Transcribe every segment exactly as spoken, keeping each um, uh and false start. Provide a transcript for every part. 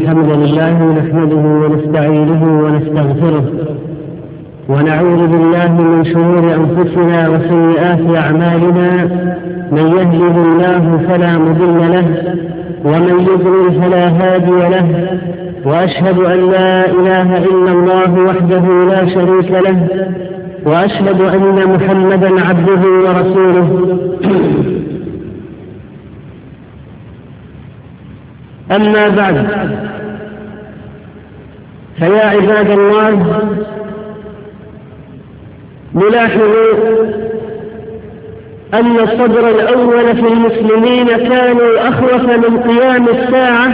الحمد لله نحمده ونستعينه ونستغفره ونعوذ بالله من شرور أنفسنا وسيئات أعمالنا. من يهده الله فلا مضل له ومن يضلل فلا هادي له، وأشهد أن لا إله إلا الله وحده لا شريك له، وأشهد أن محمدا عبده ورسوله. أما بعد، فيا عباد الله، نلاحظ أن الصدر الأول في المسلمين كانوا أخوف من قيام الساعة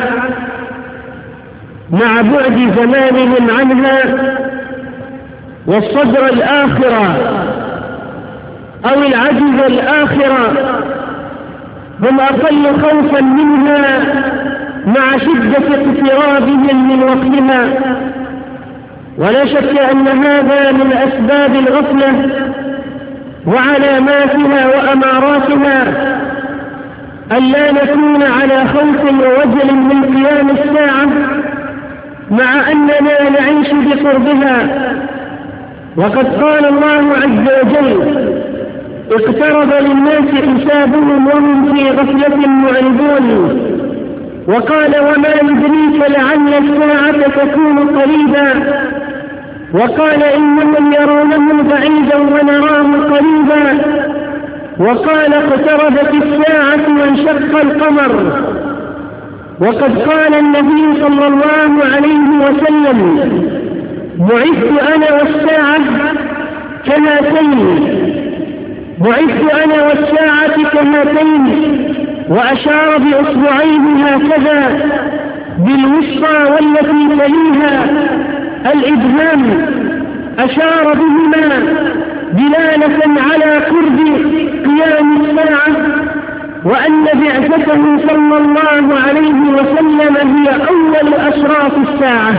مع بعد زمانهم عنها، والصدر الآخرة أو العجز الآخرة هم أقل خوفا منها مع شدة اقترابهم من وقتها. ولا شك أن هذا من أسباب الغفلة وعلاماتها وأماراتها، ألا نكون على خوف ووجل من قيام الساعة مع أننا نعيش بقربها. وقد قال الله عز وجل: اقترب للناس حسابهم وهم في غفلة معرضون. وقال: وما يدريك لعل الساعة تكون قريبا. وقال: إنهم يرونه بعيدا ونراه قريبا. وقال: اقتربت الساعة وانشق القمر. وقد قال النبي صلى الله عليه وسلم: بعثت أنا والساعة كهاتين بعثت أنا والساعة كهاتين وأشار بأصبعيه هكذا بالوسطى والتي تليها الإبهام، أشار بهما دلالة على قرب قيام الساعة، وأن بعثته صلى الله عليه وسلم هي أول أشراط الساعة.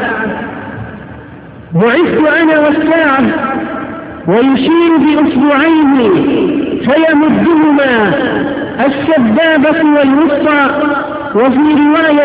بعثت أنا والساعة، ويشير بأصبعيه فيمدهما السبابة والوسطى. وفي رواية: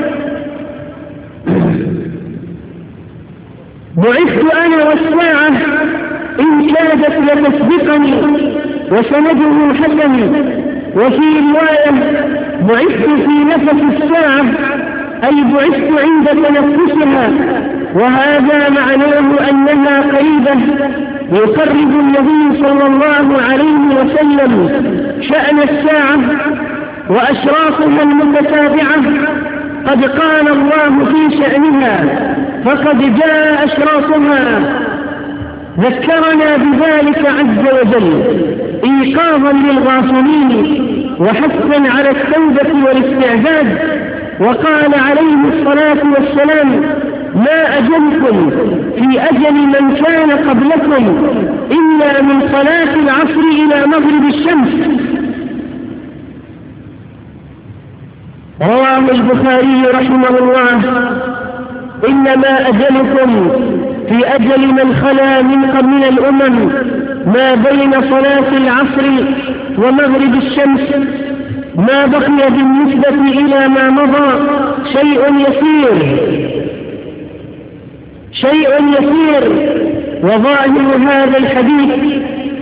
بعثت أنا والساعة إن كادت لتسبقني، وسنده حسن. وفي رواية: بعثت في نفس الساعة، أي بعثت عند تنفسها. وهذا معناه أنها قريبة. يقرب النبي صلى الله عليه وسلم شأن الساعة وأشراطها المتتابعة. قد قال الله في شأنها: فقد جاء أشراطها. ذكرنا بذلك عز وجل إيقاظا للغافلين وحثا على التوبة والاستعداد. وقال عليه الصلاة والسلام: ما أجلكم في أجل من كان قبلكم إلا من صلاة العصر إلى مغرب الشمس. رواه البخاري رحمه الله: إنما أجلكم في أجل من خلا من الأمم ما بين صلاة العصر ومغرب الشمس، ما بقي بالنسبة إلى ما مضى شيء يسير شيء يسير وظاهر هذا الحديث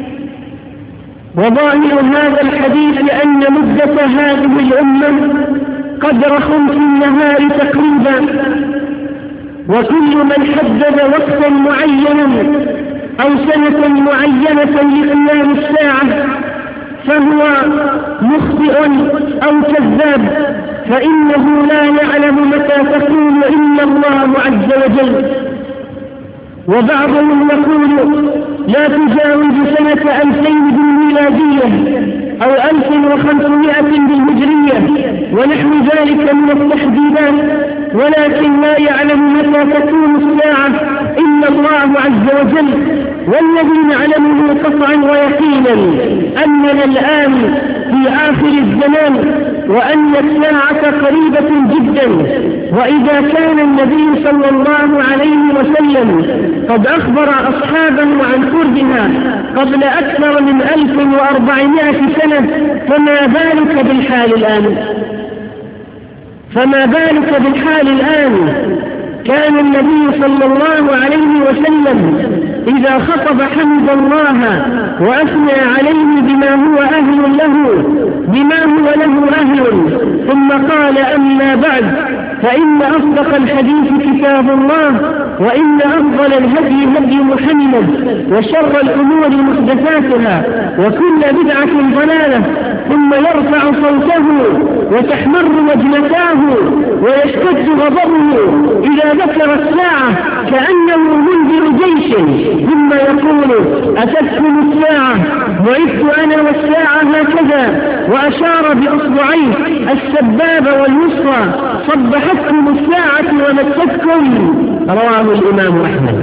وظاهر هذا الحديث أن مدة هذه الأمة قدر خمس النهار تقريبا. وكل من حدد وقتا معينا أو سنة معينة لقيام الساعة فهو مخطئ أو كذاب، فإنه لا يعلم متى تكون إلا الله عز وجل. وبعضهم يقول: لا تجاوز سنة ألفين بالميلادية أو ألف وخمسمائة بالهجرية ونحو ذلك من التحديدات، ولكن لا يعلم متى تكون الساعة إلا الله عز وجل. والذي نعلمه قطعا ويقينا أننا الآن في آخر الزمان، وأن الساعة قريبة جدا. وإذا كان النبي صلى الله عليه وسلم قد أخبر أصحابه عن قربها قبل أكثر من ألف وأربعمائة سنة، فما بالك بالحال الآن؟ فما بالك بالحال الآن؟ كان النبي صلى الله عليه وسلم إذا خطب حمد الله وأثنى عليه بما هو أهل له بما هو له أهل، ثم قال: أما بعد، فإن أصدق الحديث كتاب الله، وإن أفضل الهدي هدي محمد، وشر الأمور محدثاتها، وكل بدعة ضلالة. ثم يرفع صوته وتحمر وجنتاه ويشتد غضبه إذا ذكر الساعة كأنه منذر جيش، ثم يقول: أتتكم الساعة؟ وعدت أنا والساعة هكذا، وأشار بأصبعيه السبابة والوسطى: صبحتكم الساعة ومستكم. رواه الإمام أحمد.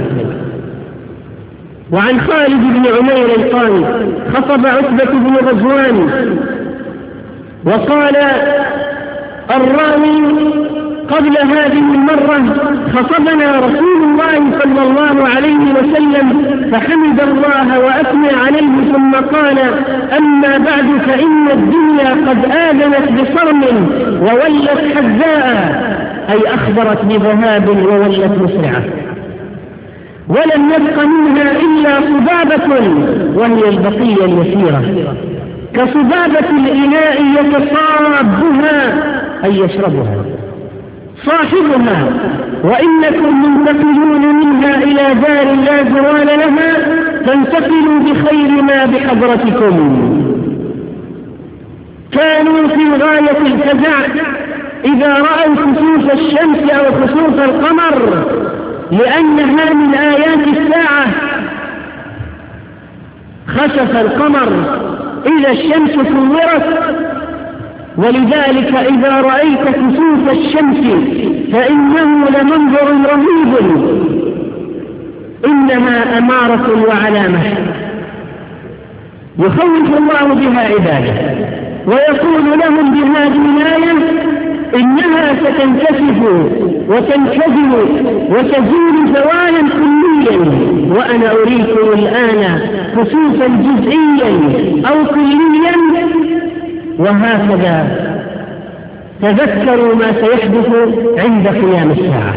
وعن خالد بن عمير قال: خطب عتبة بن غزوان، وقال الراوي: قبل هذه المرة خطبنا رسول الله صلى الله عليه وسلم فحمد الله وأثنى عليه، ثم قال: أما بعد، فإن الدنيا قد آذنت بصرم وولت حذاء، أي أخبرت بذهاب وولت مسرعة، ولم يبق منها إلا صبابة، وهي البقية اليسيرة، كصبابة الإناء يتصابها، أي يشربها صاحبها، وإنكم منتقلون منها إلى دار لا زوال لها، فانتقلوا بخير ما بحضرتكم. كانوا في غاية الفزع إذا رأوا كسوف الشمس أو كسوف القمر، لأنها من آيات الساعة. خسف القمر إذا الشمس كورت، ولذلك إذا رأيت كسوف الشمس فإنه لمنظر رهيب، إنها أمارة وعلامة يخوف الله بها عباده، ويقول لهم بهذه الآية: إنها ستنكشف وتنكذب وتزول زوالا كليا، وأنا أريكم الآن كسوفا جزئيا أو كليا. وهكذا تذكروا ما سيحدث عند قيام الساعة.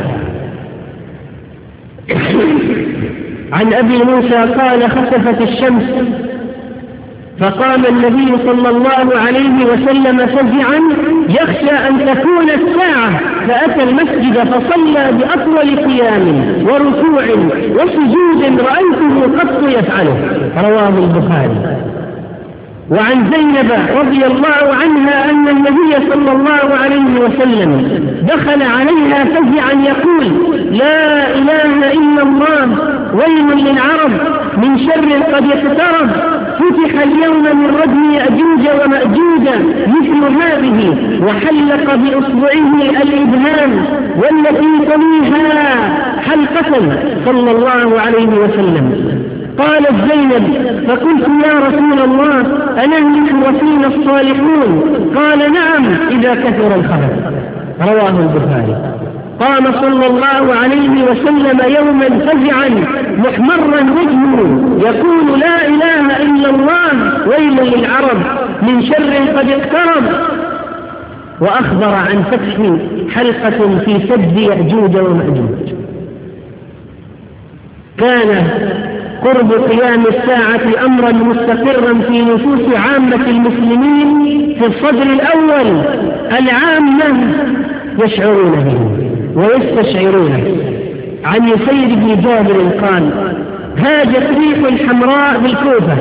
عن أبي موسى قال: خسفت الشمس، فقام النبي صلى الله عليه وسلم فزعا يخشى أن تكون الساعة، فأتى المسجد فصلى بأطول قيام وركوع وسجود رأيته قط يفعله. رواه البخاري. وعن زينب رضي الله عنها أن النبي صلى الله عليه وسلم دخل عليها فزعا يقول: لا إله إلا الله، ويل للعرب من شر قد اقترب، فتح اليوم من ردم يأجوج ومأجوج مثل هذه، وحلق بأصبعه الإبهام والتي تليها حلقة، صلى الله عليه وسلم. قالت زينب: فقلت: يا رسول الله، أنهلك وفينا الصالحون؟ قال: نعم، إذا كثر الخبث. رواه البخاري. قام صلى الله عليه وسلم يوما فزعا محمرا وجهه يقول: لا إله إلا الله، ويل للعرب من شر قد اقترب. وأخبر عن فتح حلقة في سد يأجوج ومأجوج. كان قرب قيام الساعة أمرا مستقرا في نفوس عامة المسلمين في الصدر الأول العامة يشعرون به ويستشعرونه. عن يسير بن جابر قال: هاجت ريح حمراء بالكوفة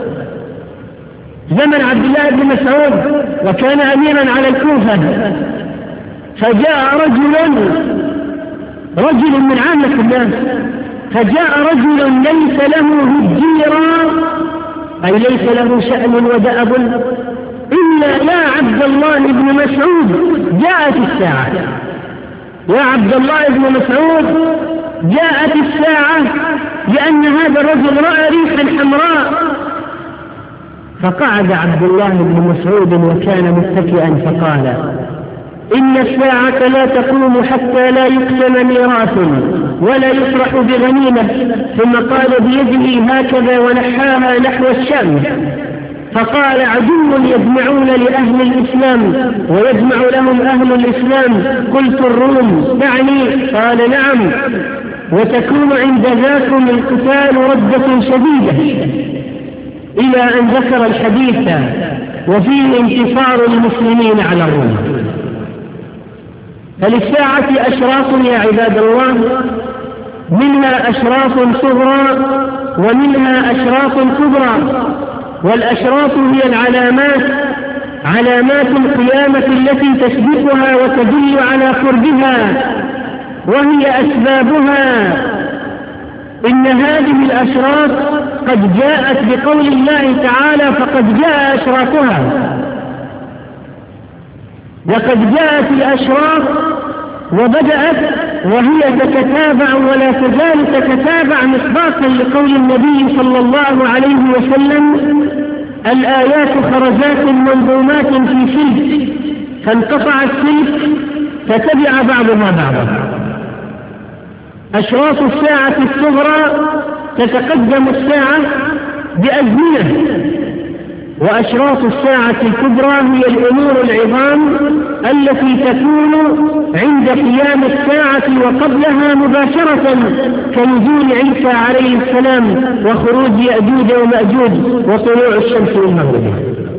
زمن عبد الله بن مسعود، وكان أميرا على الكوفة، فجاء رجل رجل من عامة الناس فجاء رجل ليس له هجيرا، أي ليس له شأن ودأب، إلا يا عبد الله بن مسعود جاءت الساعة، يا عبد الله بن مسعود جاءت الساعة، لأن هذا الرجل رأى ريحا حمراء. فقعد عبد الله بن مسعود وكان متكئا فقال: إن الساعة لا تقوم حتى لا يقسم ميراث ولا يفرح بغنيمة. ثم قال بيده هكذا ونحاها نحو الشام: فقال عدو يجمعون لأهل الإسلام ويجمع لهم أهل الإسلام، قلت الروم تعني؟ قال نعم، وتكون عند ذاكم القتال ردة شديدة، إلى أن ذكر الحديث وفيه انتصار المسلمين على الروم. فللساعة أشراط يا عباد الله، منها أشراط صغرى ومنها أشراط كبرى. والأشراط هي العلامات، علامات القيامة التي تسبقها وتدل على قربها، وهي أسبابها. إن هذه الأشراط قد جاءت بقول الله تعالى فقد جاء أشراطها، وقد جاءت الأشراط وبدأت وهي تتتابع ولا تزال تتتابع مصداقا لقول النبي صلى الله عليه وسلم: الآيات خرزات منظومات في سلك، فانقطع السلك فتبع بعضها بعضا. أشراط الساعة الصغرى تتقدم الساعة بأزمنة، وأشراط الساعة الكبرى هي الأمور العظام التي تكون عند قيام الساعة وقبلها مباشرة، كنزول عيسى عليه السلام وخروج يأجوج ومأجوج وطلوع الشمس من مغربها.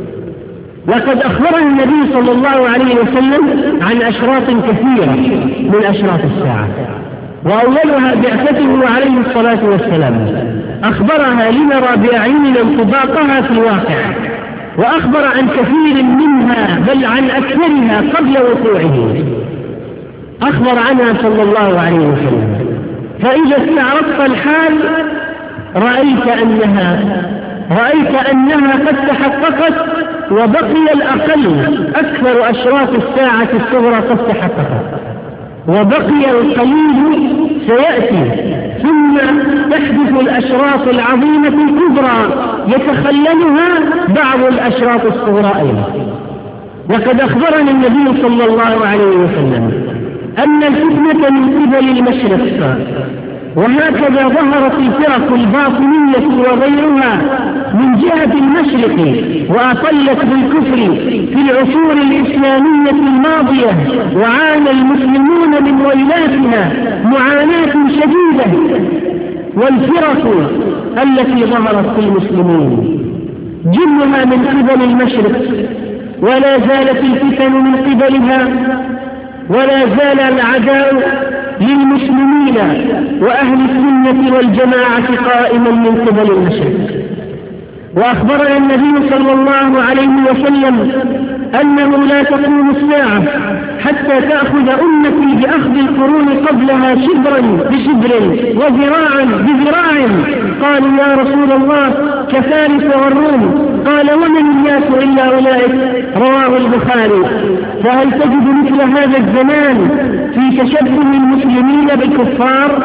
وقد أخبر النبي صلى الله عليه وسلم عن أشراط كثيرة من أشراط الساعة، وأولها بعثته عليه الصلاة والسلام، أخبرها لنرى بأعيننا انطباقها في الواقع، وأخبر عن كثير منها بل عن أكثرها قبل وقوعه، أخبر عنها صلى الله عليه وسلم. فإذا استعرضت الحال رأيت أنها رأيت أنها قد تحققت، وبقي الأقل. أكثر أشراط الساعة الصغرى قد تحققت، وبقي القليل سيأتي، ثم تحدث الأشراط العظيمة الكبرى يتخللها بعض الأشراط الصغرى أيضا. وقد أخبرنا النبي صلى الله عليه وسلم أن الفتنة من قبل المشرق، وهكذا ظهرت الفرق الباطنية وغيرها من جهة المشرق، وأطلت بالكفر في العصور الإسلامية الماضية، وعانى المسلمون من ويلاتها معاناة شديدة. والفرق التي ظهرت في المسلمين جلها من قبل المشرق، ولا زالت الفتن من قبلها، ولا زال العداء للمسلمين وأهل السنة والجماعة قائما من قبل المشرق. وأخبرنا النبي صلى الله عليه وسلم أنه لا تقوم الساعة حتى تأخذ أمتي بأخذ القرون قبلها شبرا بشبر وذراعا بذراع. قالوا يا رسول الله كفارس والروم؟ قال ومن الناس إلا أولئك، رواه البخاري. فهل تجد مثل هذا الزمان في تشبه المسلمين بالكفار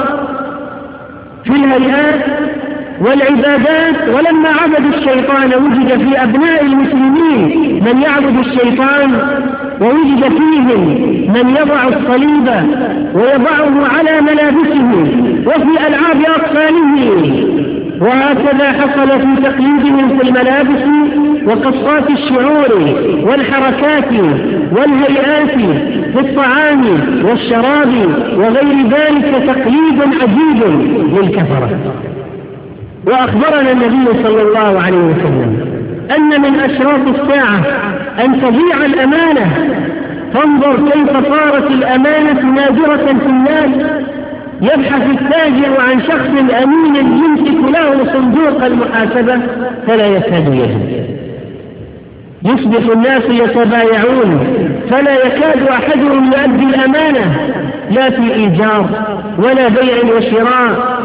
في الهيئات والعبادات؟ ولما عبدوا الشيطان وجد في أبناء المسلمين من يعبد الشيطان، ووجد فيهم من يضع الصليب ويضعه على ملابسه وفي ألعاب أطفاله. وهكذا حصل في تقليدهم في الملابس وقصات الشعور والحركات والهيئات في الطعام والشراب وغير ذلك، تقليد عجيب للكفرة. وأخبرنا النبي صلى الله عليه وسلم أن من أشراط الساعة أن تضيع الأمانة. فانظر كيف صارت الأمانة نادرة في الناس. يبحث التاجر عن شخص أمين يمسك له صندوق المحاسبة فلا يكاد يجد. يصبح الناس يتبايعون فلا يكاد أحدهم يؤدي الأمانة، لا في إيجار ولا بيع وشراء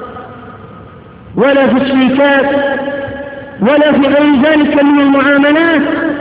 ولا في الشركات ولا في غير ذلك من المعاملات.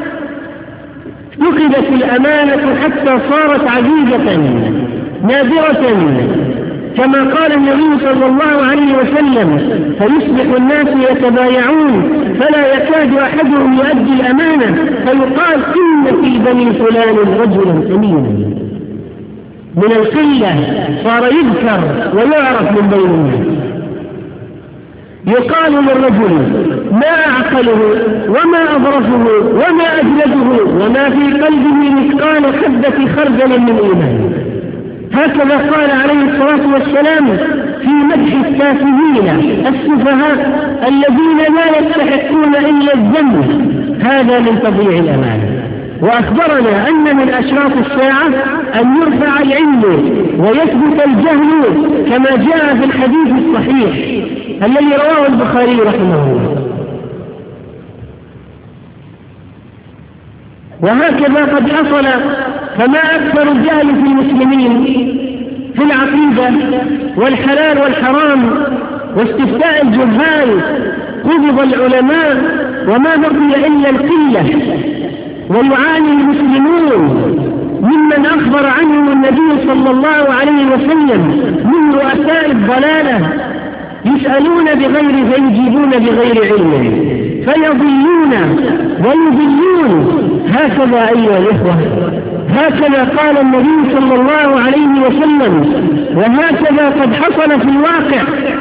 فقدت الأمانة حتى صارت عزيزة نادرة، كما قال النبي صلى الله عليه وسلم: فيصبح الناس يتبايعون فلا يكاد أحدهم يؤدي الأمانة، فيقال إن في بني فلان رجلا أمينا. من القلة صار يذكر ويعرف من بين الناس. يقال للرجل ما أعقله وما أبرزه وما أجلده وما في قلبه مثقال حبة خردل من إيمان. هكذا قال عليه الصلاة والسلام في مدح التافهين السفهاء الذين لا يستحقون إلا الذنب، هذا من تضييع الأمانة. وأخبرنا أن من أشراط الساعة أن يرفع العلم ويثبت الجهل كما جاء في الحديث الصحيح الذي رواه البخاري رحمه الله. وهكذا قد حصل، فما أكثر الجهل في المسلمين في العقيدة والحلال والحرام واستفتاء الجهال. قبض العلماء وما بقي إلا القلة، ويعاني المسلمون ممن أخبر عنهم النبي صلى الله عليه وسلم من رؤساء الضلالة، يسألون بغير فيجيبون بغير علم فيضلون ويضلون. هكذا أيها الإخوة، هكذا قال النبي صلى الله عليه وسلم، وهكذا قد حصل في الواقع.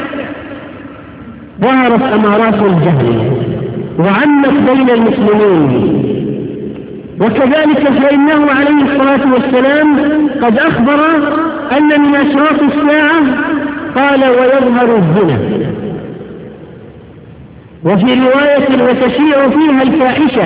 ظهرت أمارات الجهل وعمت بين المسلمين. وكذلك فإنه عليه الصلاة والسلام قد أخبر أن من أشراط الساعة قال ويظهر الزنا، وفي رواية وتشيع فيها الفاحشة.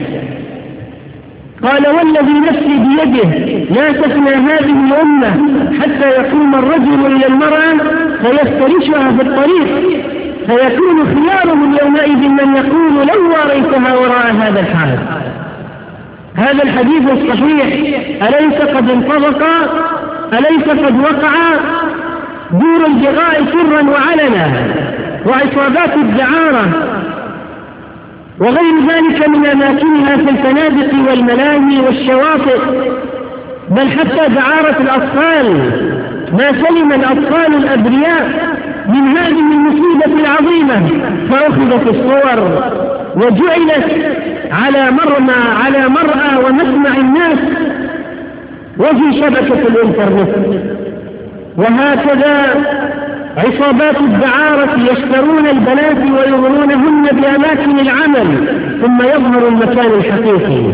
قال والذي نفسي بيده لا تفنى هذه الأمة حتى يقوم الرجل إلى المرأة فيفترشها في الطريق، فيكون خيارهم يومئذ من يقول لو وريتها وراء هذا الحال. هذا الحديث الصحيح أليس قد انطبق؟ أليس قد وقع؟ دور البغاء سرا وعلنا، وعصابات الدعارة وغير ذلك من أماكنها في الفنادق والملاهي والشواطئ، بل حتى دعارة الأطفال. ما سلم الأطفال الأبرياء من هذه المصيبة العظيمة، فأخذت الصور وجعلت على مرمى على مرأى ومسمع الناس وفي شبكة الإنترنت. وهكذا عصابات الدعارة يشترون البنات ويغرونهن بأماكن العمل ثم يظهر المكان الحقيقي.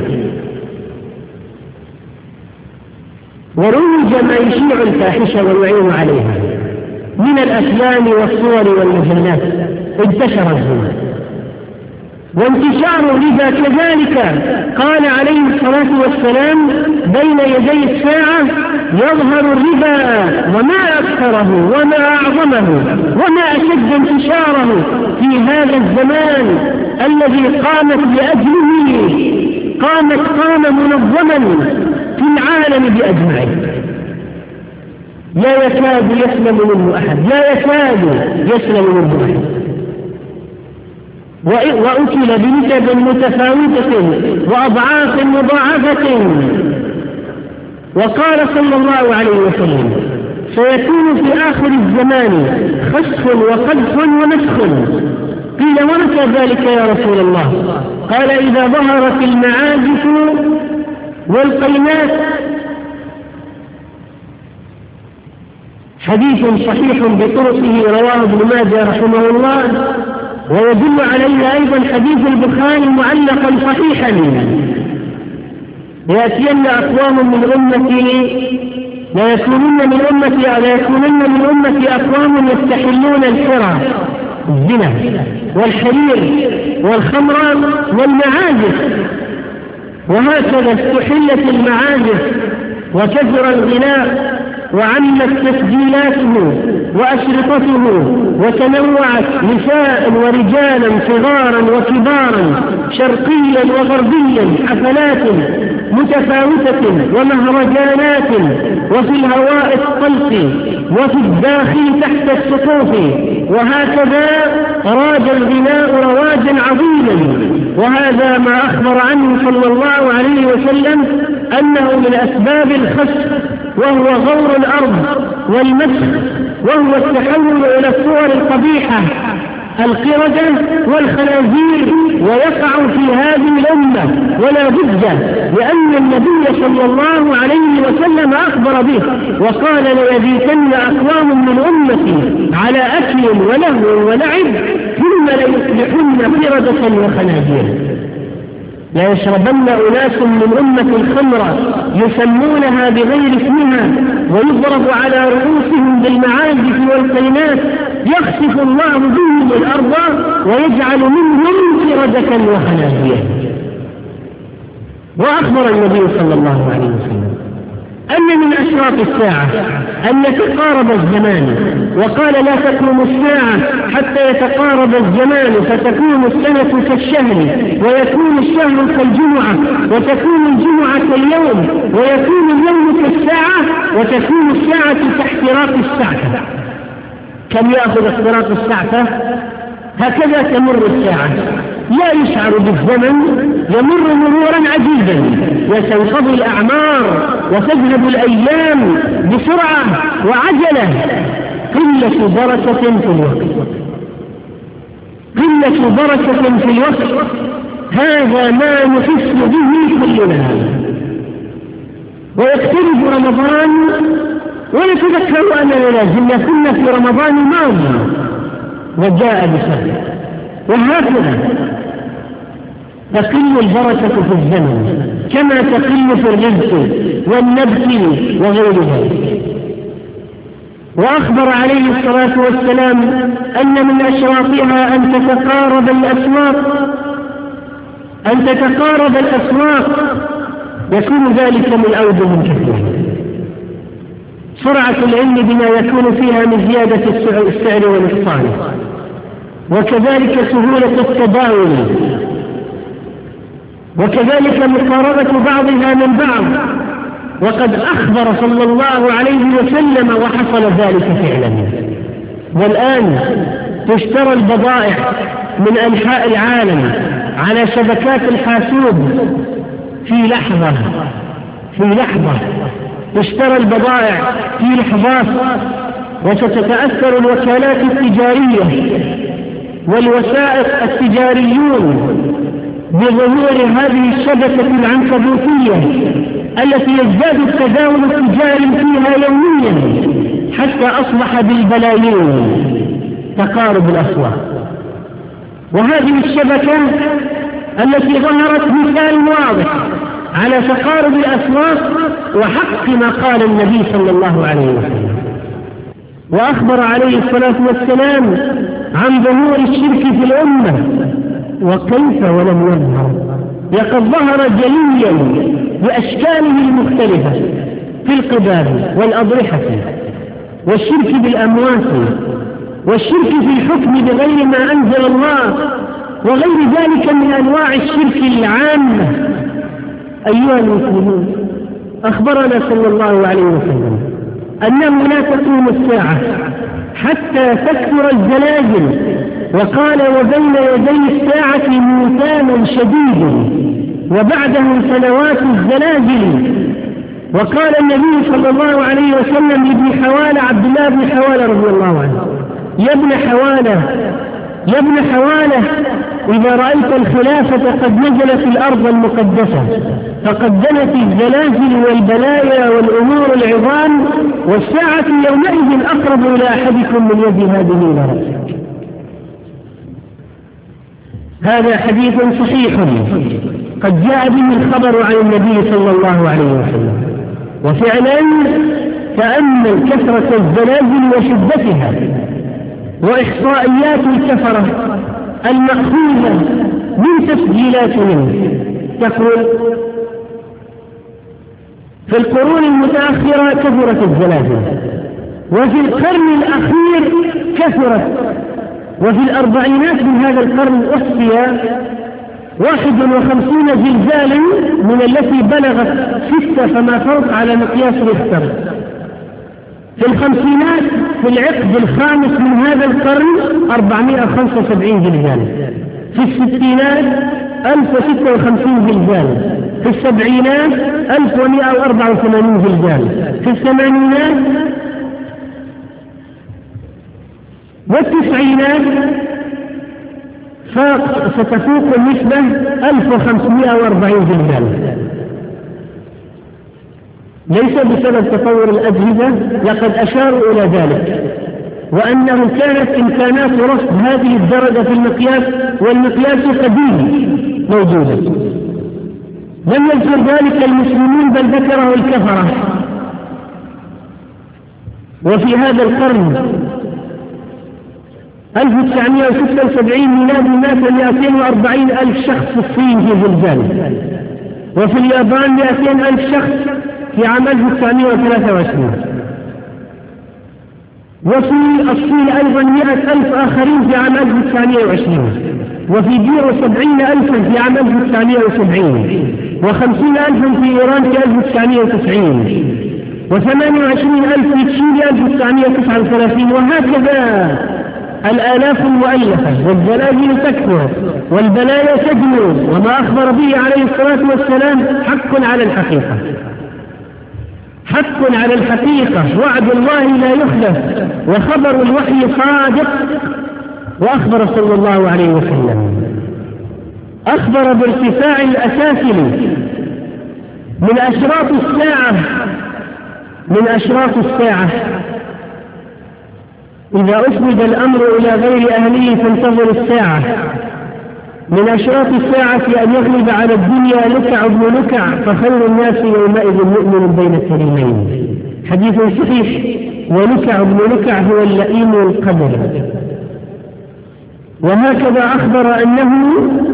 وروج ما يشيع الفاحشة ويعين عليها من الأفلام والصور والمجلات، انتشر الزنا. وانتشار لذا كذلك قال عليه الصلاة والسلام بين يدي الساعة يظهر الربا وما أكثره وما أعظمه وما أشد انتشاره في هذا الزمان الذي قامت لأجله قامت قام منظما في العالم بأجمعه، لا يكاد يسلم منه أحد، لا يكاد يسلم منه أحد. وأكل بنسب متفاوتة وأضعاف مضاعفة. وقال صلى الله عليه وسلم سيكون في آخر الزمان خسف وقذف ومسخ. قيل ومتى ذلك يا رسول الله؟ قال إذا ظهرت المعازف والقينات. حديث صحيح بطرقه رواه ابن ماجه رحمه الله، ويدل عليه أيضا حديث البخاري معلقا صحيحا يأتين أقوام من أمتي لا يكونن من أمتي لا يكونن من أمتي أقوام يستحلون الحرى الزنا والحرير والخمر والمعازف. وهكذا استحلت المعازف وكثر الغناء وعمت تسجيلاته وأشرطته، وتنوعت نساء ورجالا صغارا وكبارا شرقيا وغربيا، حفلات متفاوتة ومهرجانات، وفي الهواء الطلق وفي الداخل تحت السقوف. وهكذا راج الغناء رواجا عظيما. وهذا ما أخبر عنه صلى الله عليه وسلم أنه من أسباب الخسف، وهو غور الأرض والمسخ، وهو التحول إلى الصور القبيحة القردة والخنازير، ويقع في هذه الأمة ولا بد، لأن النبي صلى الله عليه وسلم أخبر به وقال ليبيتن أقوام من أمتي على أكل ولهو ولعب ليصبحن قردة وخنازير. لا يشربن أناس من أمة الخمر يسمونها بغير اسمها ويضرب على رؤوسهم بالمعازف والقينات يخسف الله بهم الأرض ويجعل منهم قردة وخنازير. وأخبر النبي صلى الله عليه وسلم أن من أشراط الساعة أن يتقارب الزمان، وقال لا تقوم الساعة حتى يتقارب الزمان فتكون السنة كالشهر ويكون الشهر كالجمعة وتكون الجمعة كاليوم ويكون اليوم كالساعة وتكون الساعة كاحتراق الساعة. كم يأخذ احتراق الساعة؟ هكذا تمر الساعة، لا يشعر بالزمن، يمر مرورا عجيبا، وتنقضي الأعمار وتذهب الأيام بسرعة وعجلة. قلة بركة في الوقت، قلة بركة في الوقت، هذا ما نحس به كلنا. ويقترب رمضان ونتذكر أننا لازلنا كنا في رمضان الماضي وجاء بسبب، وهكذا تقل البركة في الزمن كما تقل في الرزق والنبت وغير ذلك. وأخبر عليه الصلاة والسلام أن من أشراطها أن تتقارب الأسواق، أن تتقارب الأسواق يكون ذلك من أوجه كثيرة. سرعة العلم بما يكون فيها من زيادة السعر والإحصان، وكذلك سهولة التداول، وكذلك مقاربة بعضها من بعض. وقد أخبر صلى الله عليه وسلم وحصل ذلك فعلا. والآن تشترى البضائع من أنحاء العالم على شبكات الحاسوب في لحظة، في لحظة تشترى البضائع في لحظات، وستتأثر الوكالات التجارية والوسائط التجاريون بظهور هذه الشبكة العنكبوتية التي يزداد التداول التجاري فيها يوميا حتى أصبح بالبلايين تقارب الأسواق. وهذه الشبكة التي ظهرت مثال واضح على تقارب الأسواق وحق ما قال النبي صلى الله عليه وسلم. وأخبر عليه الصلاة والسلام عن ظهور الشرك في الأمة، وكيف ولم يظهر؟ لقد ظهر جليا بأشكاله المختلفة في القباب والأضرحة، والشرك بالأموات، والشرك في الحكم بغير ما أنزل الله، وغير ذلك من أنواع الشرك العامة. أيها المسلمون، أخبرنا صلى الله عليه وسلم أنه لا تقوم الساعة حتى تكثر الزلازل، وقال وبين يدي الساعة موسان شديد وبعده سنوات الزلازل. وقال النبي صلى الله عليه وسلم لابن حوالة، عبد الله بن حوالة رضي الله عنه: يا ابن حوالة يا ابن حوالة إذا رأيت الخلافة قد نزلت الأرض المقدسة فقد دنت الزلازل والبلايا والأمور العظام، والساعة يومئذ أقرب إلى أحدكم من يد هذه لرأسه. هذا حديث صحيح قد جاء به الخبر عن النبي صلى الله عليه وسلم. وفعلا تأمل كثرة الزلازل وشدتها وإحصائيات الكفرة المأخوذة من تسجيلاتهم تقول في القرون المتأخرة كثرت الزلازل، وفي القرن الأخير كثرت، وفي الأربعينات من هذا القرن أحصي واحد وخمسين زلزالا من التي بلغت ستة فما فوق على مقياس ريختر. في الخمسينات في العقد الخامس من هذا القرن أربعمائة وخمسة وسبعين زلزال، في الستينات ألف وستة وخمسين زلزال، في السبعينات ألف ومائة وأربعة وثمانين زلزال، في الثمانينات والتسعينات ستفوق النسبة ألف وخمسمائة وأربعين زلزال. ليس بسبب تطور الأجهزة، لقد أشاروا إلى ذلك، وأنه كانت إمكانات رصد هذه الدرجة في المقياس، والمقياس قديم موجودة. لم يذكر ذلك المسلمون بل ذكره الكفرة. وفي هذا القرن ألف وتسعمائة وستة وسبعين ميلادي مات مئتين وأربعين ألف شخص في الصين في زلزال، وفي اليابان مئتين ألف شخص في عام ألف وتسعمائة وثلاثة وعشرين، وفي الصين أيضا مئة ألف آخرين في عام ألف وتسعمائة وعشرين، وفي بيرو سبعين ألفا في عام ألف وتسعمائة وسبعين، وخمسين ألفا في إيران في ألف وتسعمائة وتسعين، وثمانية وعشرين ألف في تشيلي ألف وتسعمائة وتسعة وثلاثين، وهكذا الآلاف المؤلفة، والزلازل تكثر والبلايا تجنو، وما أخبر به عليه الصلاة والسلام حق على الحقيقة، حق على الحقيقة، وعد الله لا يخلف، وخبر الوحي صادق. وأخبر صلى الله عليه وسلم، أخبر بارتفاع الأسافل من أشراط الساعة، من أشراط الساعة إذا أسند الأمر إلى غير أهله فانتظر الساعة. من أشراط الساعة أن يغلب على الدنيا لكع ابن لكع، فخير الناس يومئذ مؤمن بين الكريمين. حديث صحيح. ولكع ابن لكع هو اللئيم القدر. وهكذا أخبر أنه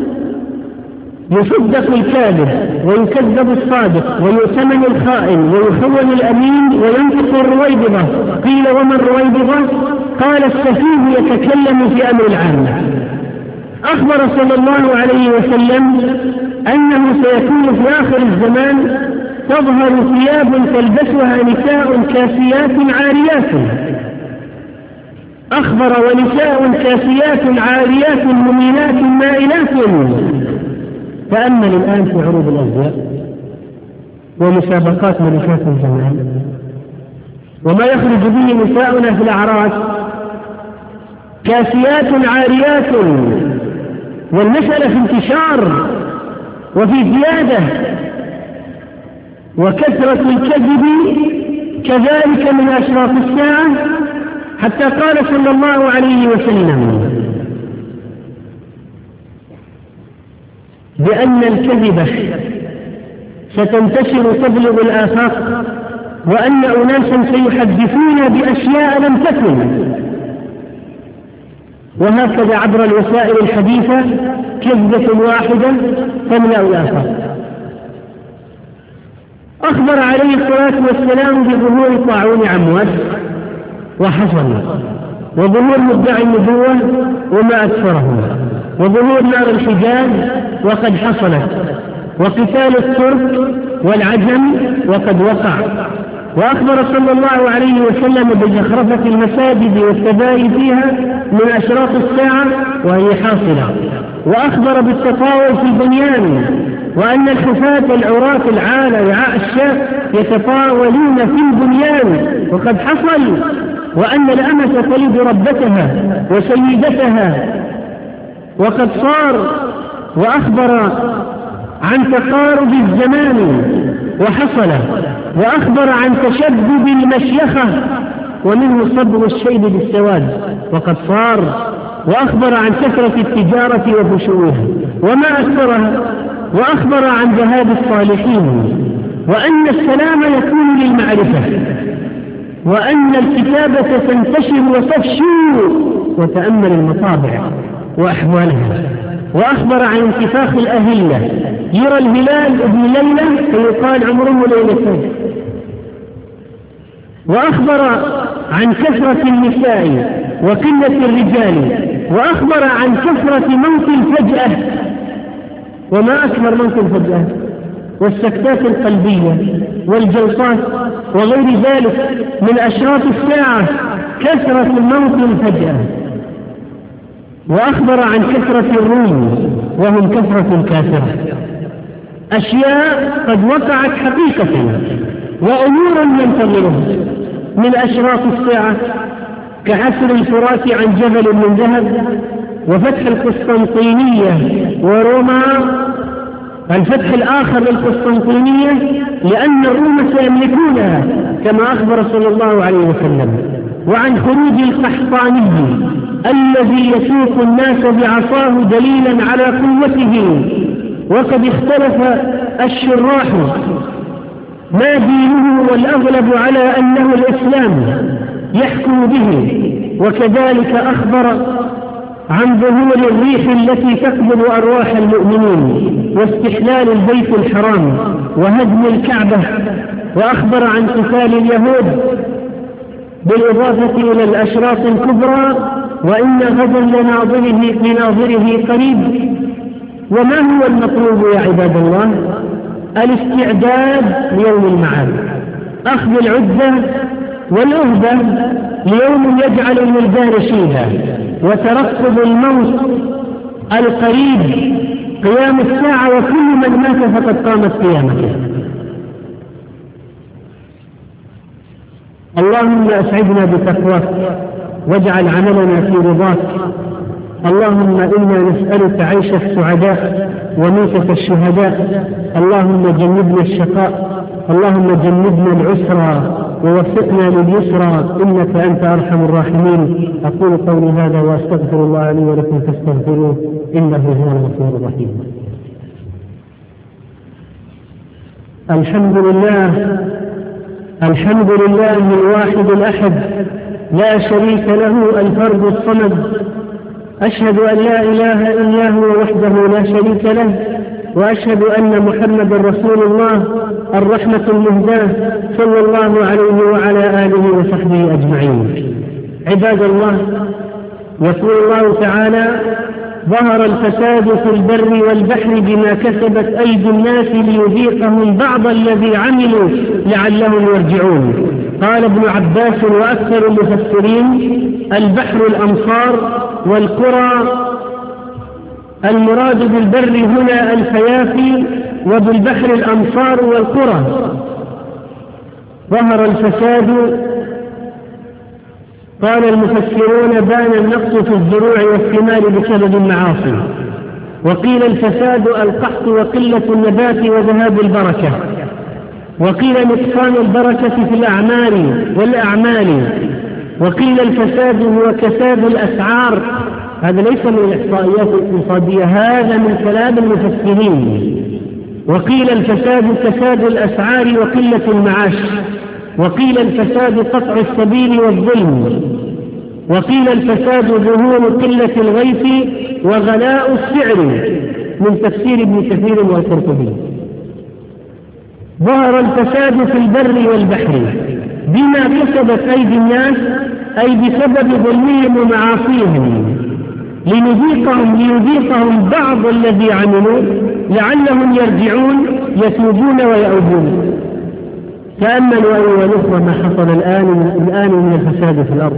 يصدق الكاذب ويكذب الصادق ويؤتمن الخائن ويخون الأمين وينطق الرويبضة. قيل وما الرويبضة؟ قال السفيه يتكلم في أمر العامة. أخبر صلى الله عليه وسلم أنه سيكون في آخر الزمان تظهر ثياب تلبسها نساء كاسيات عاريات. أخبر ونساء كاسيات عاريات مميلات مائلات. تأمل الآن في عروض الأزياء ومسابقات ملكات الزمان وما يخرج به نساؤنا في الأعراس، كاسيات عاريات، والمسألة في انتشار وفي زيادة. وكثرة الكذب كذلك من أشراط الساعة، حتى قال صلى الله عليه وسلم بأن الكذبة ستنتشر تبلغ الآفاق، وأن أناسا سيحدثون بأشياء لم تكن. وهكذا عبر الوسائل الحديثة كذبة واحدة تملأ الآفاق. أخبر عليه الصلاة والسلام بظهور طاعون عمواس وحصل، وظهور مدعي النبوة وما أكثرهم، وظهور نار الحجاز وقد حصلت، وقتال الترك والعجم وقد وقع. وأخبر صلى الله عليه وسلم بزخرفة المساجد والتباهي فيها من أشراط الساعة وهي حاصلة. وأخبر بالتطاول في البنيان، وأن الحفاة العراة العالى وعاء الشاة يتطاولون في البنيان وقد حصل. وأن الأمة تلد ربتها وسيدتها وقد صار. وأخبر عن تقارب الزمان وحصل. وأخبر عن تشدد المشيخة ومنه صبر الشيب بالسواد وقد صار. وأخبر عن كثرة التجارة وفشوها وما أكثرها. وأخبر عن ذهاب الصالحين، وأن السلام يكون للمعرفة، وأن الكتابة تنتشر وتفشو. وتأمل المطابع وأحوالها. وأخبر عن انتفاخ الأهلة، يرى الهلال ابن ليلة فيقال عمره ليلتين. وأخبر عن كثرة النساء وقلة الرجال. وأخبر عن كثرة موت الفجأة، وما أكبر موت الفجأة، والسكتات القلبية والجلطات وغير ذلك من أشراط الساعة كثرة الموت الفجأة. وأخبر عن كثرة الروم وهم كثرة الكافرة. أشياء قد وقعت حقيقة وأمور ينتظرها من أشراط الساعة، كحسر الفرات عن جبل من ذهب، وفتح القسطنطينية وروما، الفتح الآخر للقسطنطينية، لأن الروم سيملكونها كما أخبر صلى الله عليه وسلم. وعن خروج القحطاني الذي يسوق الناس بعصاه دليلا على قوته. وقد اختلف الشراح ما دينه، والأغلب على أنه الإسلام يحكم به. وكذلك أخبر عن ظهور الريح التي تقبض أرواح المؤمنين، واستحلال البيت الحرام، وهدم الكعبة. وأخبر عن قتال اليهود بالإضافة إلى الأشراط الكبرى، وإن غدا لناظره لناظره قريب. وما هو المطلوب يا عباد الله؟ الاستعداد ليوم المعاد، أخذ العدة والعهدة ليوم يجعل الولدان شيبا، وترقب الموت القريب، قيام الساعة، وكل من مات فقد قامت قيامته. اللهم أسعدنا بتقواك واجعل عملنا في رضاك. اللهم إنا نسألك عيش السعداء وموتة الشهداء. اللهم جنبنا الشقاء، اللهم جنبنا العسرى ووفقنا لليسرى، إنك أنت أرحم الراحمين. أقول قولي هذا وأستغفر الله لي ولكم فاستغفروه إنه هو الغفور الرحيم. الحمد لله، الحمد لله الواحد الأحد، لا شريك له الفرد الصمد. أشهد أن لا إله إلا هو وحده لا شريك له، وأشهد أن محمدا رسول الله الرحمة المهداة، صلى الله عليه وعلى آله وصحبه أجمعين. عباد الله، يقول الله تعالى: ظهر الفساد في البر والبحر بما كسبت أيدي الناس ليذيقهم بعض الذي عملوا لعلهم يرجعون. قال ابن عباس وأكثر المفسرين: البحر الأمصار والقرى، المراد بالبر هنا الفيافي، وبالبحر الأمصار والقرى. ظهر الفساد، قال المفسرون: بان النقص في الزروع والثمار بسبب المعاصي. وقيل الفساد القحط وقلة النبات وذهاب البركة. وقيل نقصان البركة في الأعمال والأعمال. وقيل الفساد هو كساد الأسعار. هذا ليس من الإحصائيات الاقتصادية، هذا من كلام المفسرين. وقيل الفساد كساد الأسعار وقلة المعاش. وقيل الفساد قطع السبيل والظلم. وقيل الفساد ظهور قلة الغيث وغلاء السعر، من تفسير ابن كثير والقرطبي. ظهر الفساد في البر والبحر بما كسبت أيدي الناس، أي بسبب ظلمهم ومعاصيهم، لنذيقهم ليذيقهم بعض الذي عملوا لعلهم يرجعون يتوبون ويعودون. تأملوا أيها الأخوة ما حصل الآن الآن من الفساد في الأرض.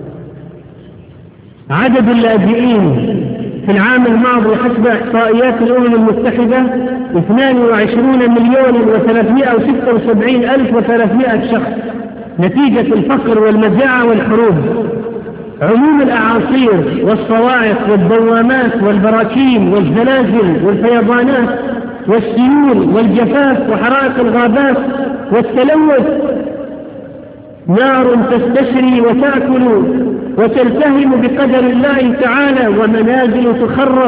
عدد اللاجئين في العام الماضي حسب إحصائيات الأمم المتحدة اثنان وعشرين مليون وثلاثمائة وستة وسبعين ألف وثلاثمائة شخص، نتيجة الفقر والمجاعة والحروب. عموم الأعاصير والصواعق والدوامات والبراكين والزلازل والفيضانات والسيول والجفاف وحرائق الغابات والتلوث، نار تستشري وتأكل وتلتهم بقدر الله تعالى، ومنازل تخرب.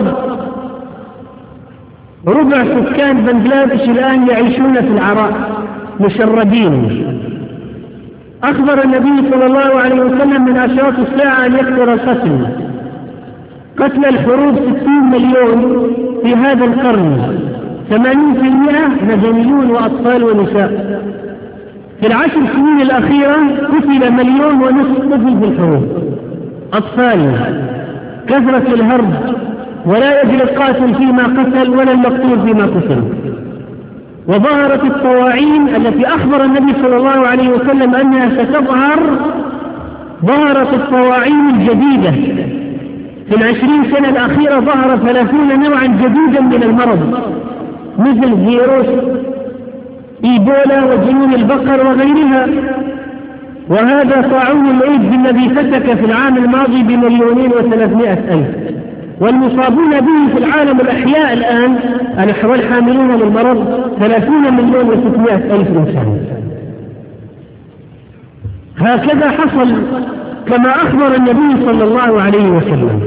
ربع سكان بنغلاديش الآن يعيشون في العراء مشردين. أخبر النبي صلى الله عليه وسلم من أشراط الساعة أن يكثر القتل. قتل الحروب ستين مليون في هذا القرن، ثمانين بالمئة مدنيون وأطفال ونساء. في العشر سنين الأخيرة قتل مليون ونصف طفل في الحروب، أطفال. كثرة الهرب، ولا يجري القاتل فيما قتل ولا المقتول فيما قتل. وظهرت الطواعين التي أخبر النبي صلى الله عليه وسلم أنها ستظهر. ظهرت الطواعين الجديدة في العشرين سنة الأخيرة، ظهر ثلاثين نوعا جديدا من المرض، مثل فيروس إيبولا وجنون البقر وغيرها. وهذا طاعون الإيدز الذي فتك في العام الماضي بمليونين وثلاثمائة ألف، والمصابون به في العالم الأحياء الآن والحاملون للمرض ثلاثين مليون وستمائة ألف إنسان. هكذا حصل كما أخبر النبي صلى الله عليه وسلم.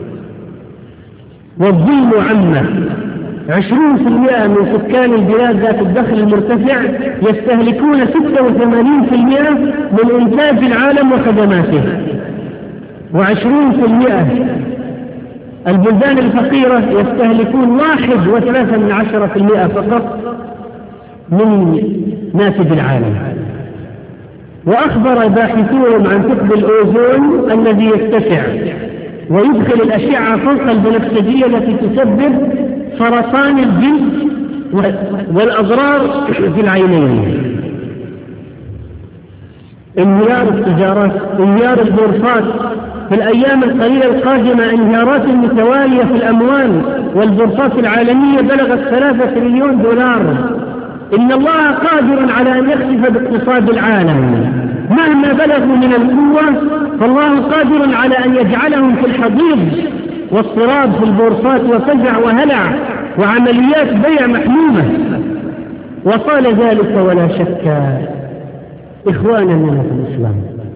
والظلم عامة، عشرين في المئة من سكان البلاد ذات الدخل المرتفع يستهلكون ستة وثمانين في المئة من إنتاج العالم وخدماته، وعشرين في المئة البلدان الفقيرة يستهلكون واحد وثلاثة من عشرة في المئة فقط من ناتج العالم. وأخبر باحثون عن ثقب الأوزون الذي يتسع ويدخل الأشعة فوق البنفسجية التي تسبب سرطان الجلد والأضرار في العينين. انهيار التجارات، انهيار البورصات في الأيام القليلة القادمة، انهيارات متوالية في الأموال والبورصات العالمية بلغت ثلاثة تريليون دولار. إن الله قادر على أن يخسف باقتصاد العالم مهما بلغوا من القوة، فالله قادر على أن يجعلهم في الحضيض واضطراب في البورصات وفزع وهلع وعمليات بيع محمومة. وقال ذلك ولا شك إخوانا لنا في الإسلام.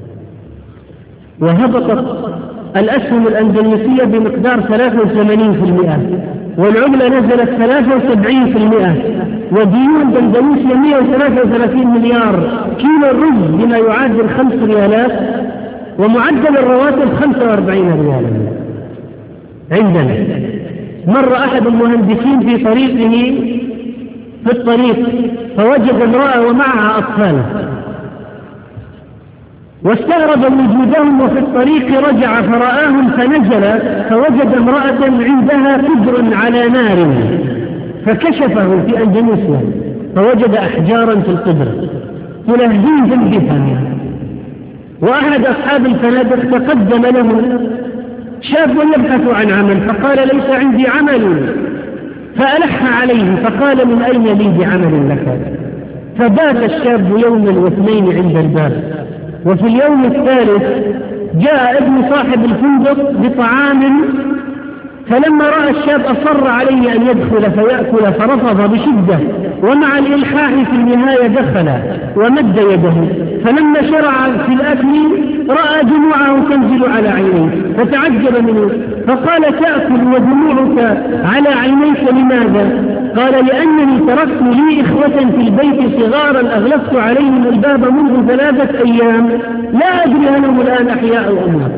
وهبطت الأسهم الأندلسية بمقدار ثلاثة وثمانين في المئة، والعملة نزلت ثلاثة وسبعين في المئة، وديون اندونيسيا مئة وثلاثة وثلاثين مليار، كيلو الرز بما يعادل خمس ريالات، ومعدل الرواتب خمسة وأربعين ريالا. عندنا مر أحد المهندسين في طريقه في الطريق فوجد امرأة ومعها أطفال، واستغرب وجودهم، وفي الطريق رجع فرآهم فنزل فوجد امرأة عندها قدر على نار، فكشفه في أندونيسيا فوجد أحجارا في القدر تلهيه بها. وأحد أصحاب الفنادق تقدم له شاب يبحث عن عمل فقال ليس عندي عمل، فألح عليه فقال من أين لي بعمل لك؟ فبات الشاب يوما واثنين عند الباب، وفي اليوم الثالث جاء ابن صاحب الفندق بطعام، فلما رأى الشاب أصر عليه أن يدخل فيأكل فرفض بشدة، ومع الإلحاح في النهاية دخل ومد يده، فلما شرع في الأكل رأى دموعه تنزل على عينيه فتعجب منه، فقال تأكل ودموعك على عينيك لماذا؟ قال لأنني تركت لي إخوة في البيت صغارا أغلقت عليهم الباب منذ ثلاثة أيام لا أدري هل هم الآن أحياء أو أموات.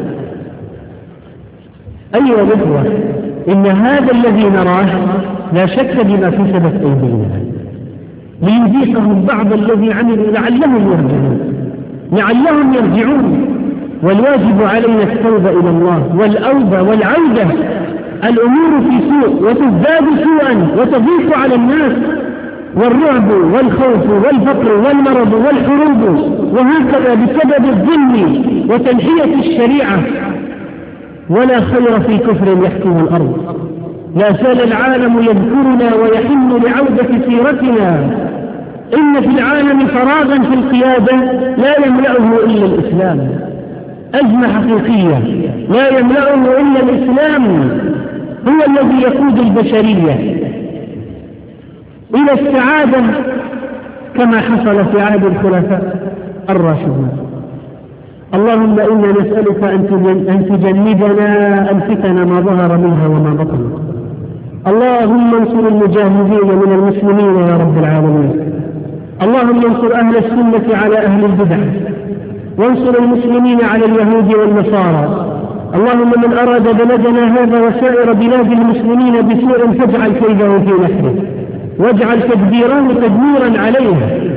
أيها الأخوة، إن هذا الذي نراه لا شك بما كسبت أيدينا، ليذيقهم بعض الذي عملوا لعلهم يرجعون لعلهم يرجعون والواجب علينا التوبة إلى الله والأوبة والعودة. الأمور في سوء وتزداد سوءا وتضيق على الناس، والرعب والخوف والفقر والمرض والحروب، وهكذا بسبب الظلم وتنحية الشريعة. ولا خير في كفر يحكم الأرض. لا زال العالم يذكرنا ويحن لعودة سيرتنا. إن في العالم فراغا في القيادة لا يملأه إلا الإسلام، أزمة حقيقية لا يملأه إلا الإسلام، هو الذي يقود البشرية إلى السعادة كما حصل في عهد الخلفاء الراشدين. اللهم إنا نسألك أن تجنبنا الفتن ما ظهر منها وما بطن. اللهم انصر المجاهدين من المسلمين يا رب العالمين. اللهم انصر أهل السنة على أهل البدع، وانصر المسلمين على اليهود والنصارى. اللهم من أراد بلدنا هذا وسائر بلاد المسلمين بسوء فاجعل كيده في نحره، واجعل تدبيره تدميرا عليه.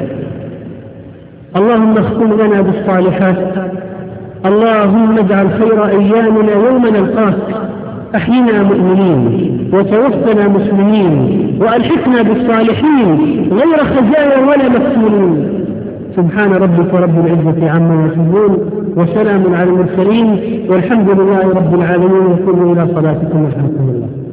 اللهم اختم لنا بالصالحات. اللهم اجعل خير أيامنا يوم نلقاك. أحينا مؤمنين وتوفنا مسلمين وألحقنا بالصالحين غير خزايا ولا مفتونين. سبحان ربك رب العزة عما يصفون، وسلام على المرسلين، والحمد لله رب العالمين. وقوموا إلى صلاتكم ورحمة الله.